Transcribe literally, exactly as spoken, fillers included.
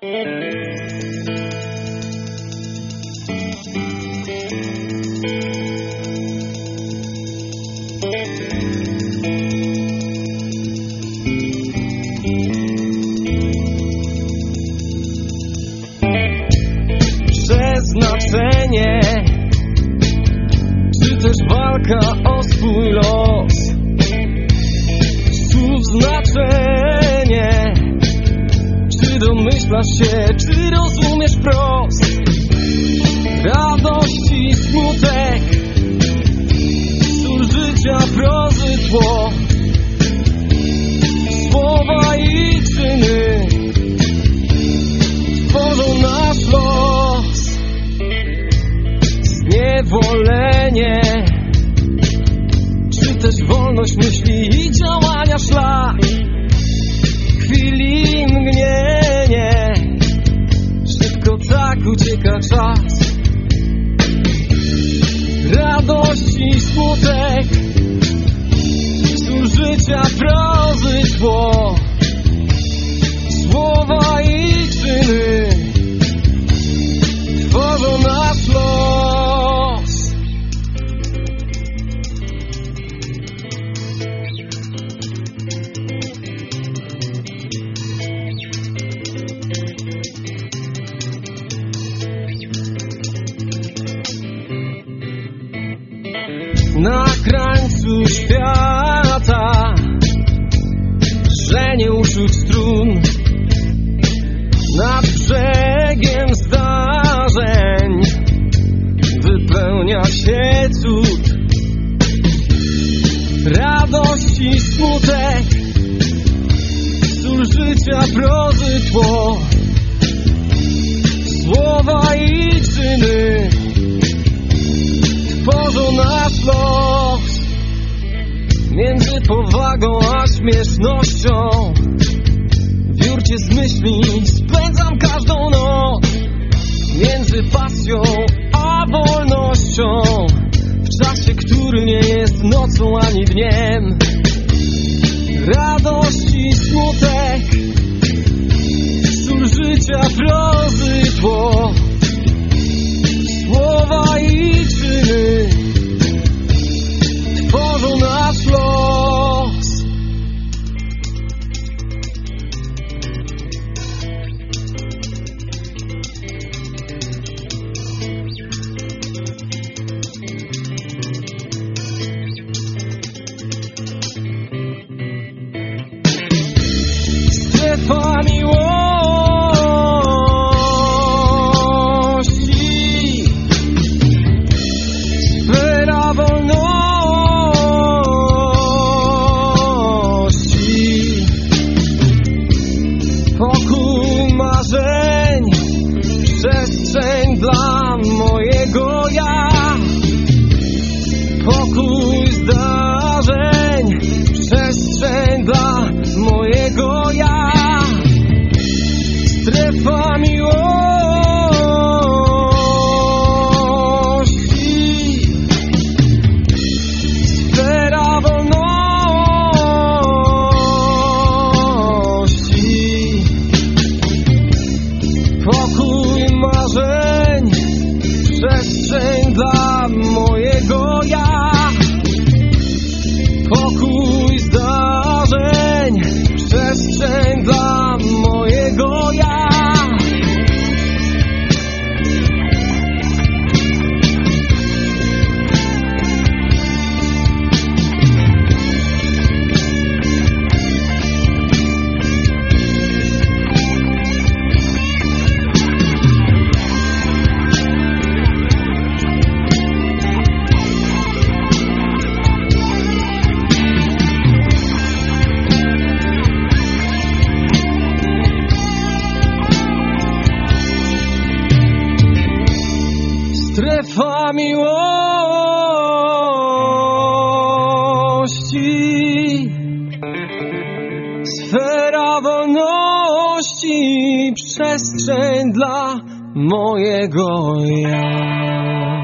Przeznaczenie, czy też walka o swój los? Słów znaczenie, czy domyślasz się, czy rozumiesz wprost? Radość i smutek, sól życia, prozy tło, słowa i czyny tworzą nasz los. Zniewolenie, czy też wolność myśli i działania szlak? Chwili mgnienie, szybko tak ucieka czas. Radość i smutek, sól życia, prozy tło, słowa i czyny tworzą nasz los. Na krańcu świata żenie uczuć strun, nad brzegiem zdarzeń wypełnia się cud. Radość i smutek, sól życia, prozy tło, słowa i czyny tworzą nasz los. Między powagą a śmiesznością w jurcie z myśli spędzam każdą noc. Między pasją a wolnością, w czasie, który nie jest nocą ani dniem. Radość i smutek, sól życia, prozy tło, słowa i czyny tworzą nasz los. Strefa miłości, sfera wolności, pokój marzeń, przestrzeń dla mojego ja, pokój zdarzeń, przestrzeń dla mojego ja. Strefa miłości, sfera wolności, pokój marzeń, przestrzeń dla mojego ja, pokój zdarzeń, przestrzeń dla mojego ja. Strefa miłości, sfera wolności, przestrzeń dla mojego ja.